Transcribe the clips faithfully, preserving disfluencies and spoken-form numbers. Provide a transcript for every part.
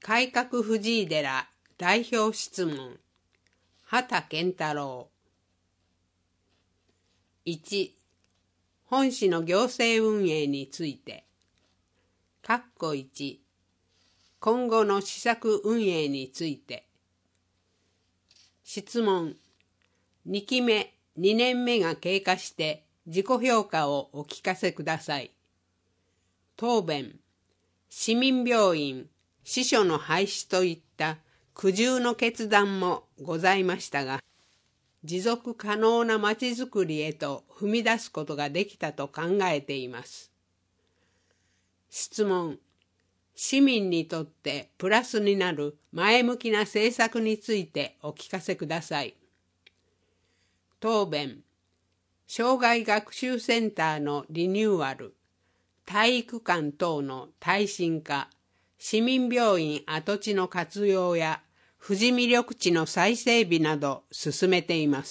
改革藤井寺代表質問。畑健太郎。いち、本市の行政運営について。括弧いち、今後の施策運営について。質問。にきめ、にねんめが経過して自己評価をお聞かせください。答弁。市民病院、司書の廃止といった苦渋の決断もございましたが、持続可能なまちづくりへと踏み出すことができたと考えています。質問。市民にとってプラスになる前向きな政策についてお聞かせください。答弁。障害学習センターのリニューアル、体育館等の耐震化、市民病院跡地の活用や富士見緑地の再整備など進めています。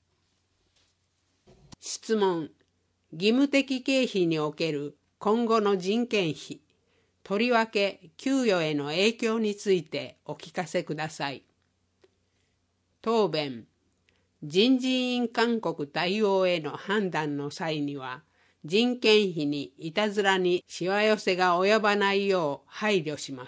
質問。義務的経費における今後の人件費、とりわけ給与への影響についてお聞かせください。答弁。人事院勧告対応への判断の際には、人件費にいたずらにしわ寄せが及ばないよう配慮します。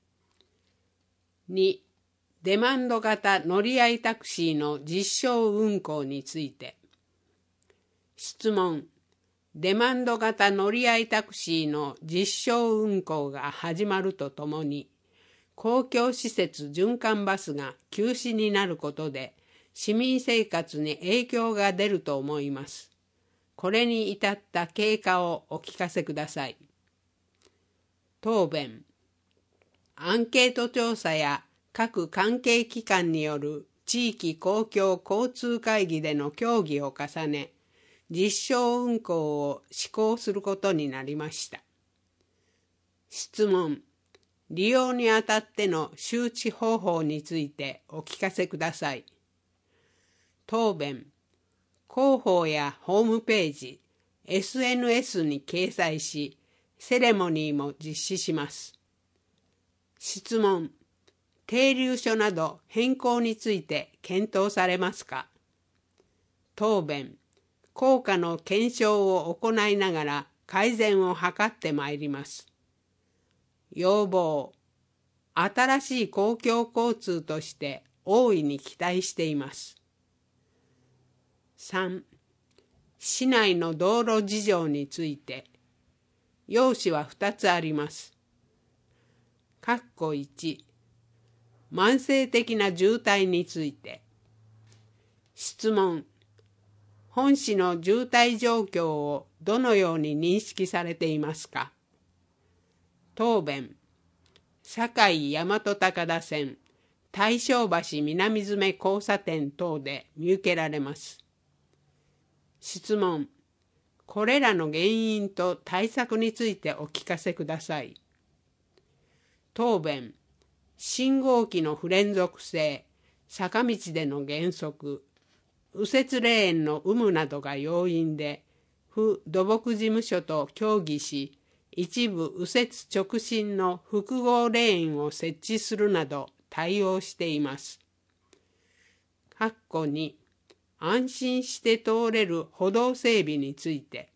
に、デマンド型乗り合いタクシーの実証運行について。質問。デマンド型乗り合いタクシーの実証運行が始まるとともに、公共施設循環バスが休止になることで、市民生活に影響が出ると思います。これに至った経過をお聞かせください。答弁。アンケート調査や各関係機関による地域公共交通会議での協議を重ね、実証運行を施行することになりました。質問。利用にあたっての周知方法についてお聞かせください。答弁。広報やホームページ、エスエヌエス に掲載し、セレモニーも実施します。質問。停留所など変更について検討されますか？答弁。効果の検証を行いながら改善を図ってまいります。要望。新しい公共交通として大いに期待しています。さん、市内の道路事情について。要旨はふたつあります。括弧いち、慢性的な渋滞について。質問。本市の渋滞状況をどのように認識されていますか？答弁。堺大和高田線、大正橋南詰交差点等で見受けられます。質問。これらの原因と対策についてお聞かせください。答弁。信号機の不連続性、坂道での減速、右折レーンの有無などが要因で、府土木事務所と協議し、一部右折直進の複合レーンを設置するなど対応しています。括弧に、安心して通れる歩道整備について。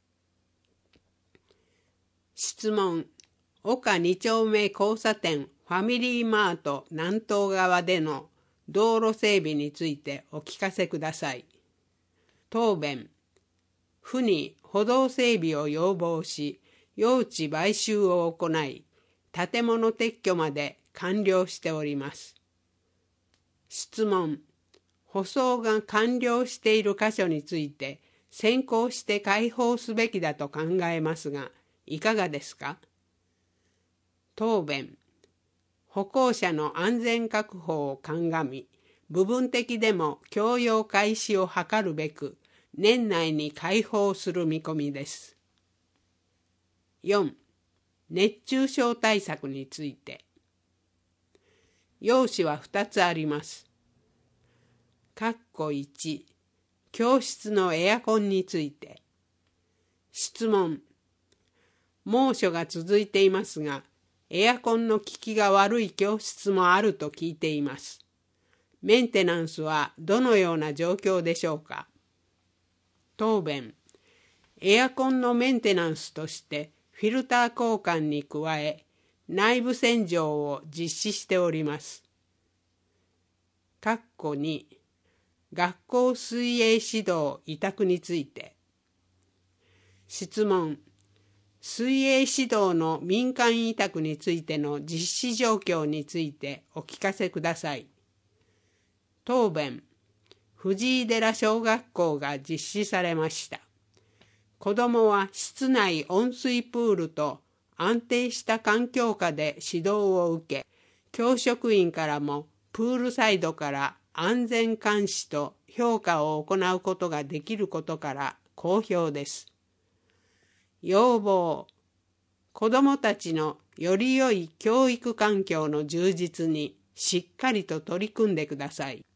質問。岡に丁目交差点ファミリーマート南東側での道路整備についてお聞かせください。答弁。府に歩道整備を要望し、用地買収を行い、建物撤去まで完了しております。質問。舗装が完了している箇所について先行して開放すべきだと考えますが、いかがですか？答弁。歩行者の安全確保を鑑み、部分的でも供用開始を図るべく、年内に開放する見込みです。よん、熱中症対策について。要旨はふたつあります。括弧いち、教室のエアコンについて。質問。猛暑が続いていますが、 エアコンの効きが悪い教室もあると聞いています。メンテナンスはどのような状況でしょうか。答弁。エアコンのメンテナンスとしてフィルター交換に加え、内部洗浄を実施しております。括弧に、学校水泳指導委託について。質問。水泳指導の民間委託についての実施状況についてお聞かせください。答弁。藤井寺小学校が実施されました。子どもは室内温水プールと安定した環境下で指導を受け、教職員からもプールサイドから安全監視と評価を行うことができることから好評です。要望。子どもたちのより良い教育環境の充実にしっかりと取り組んでください。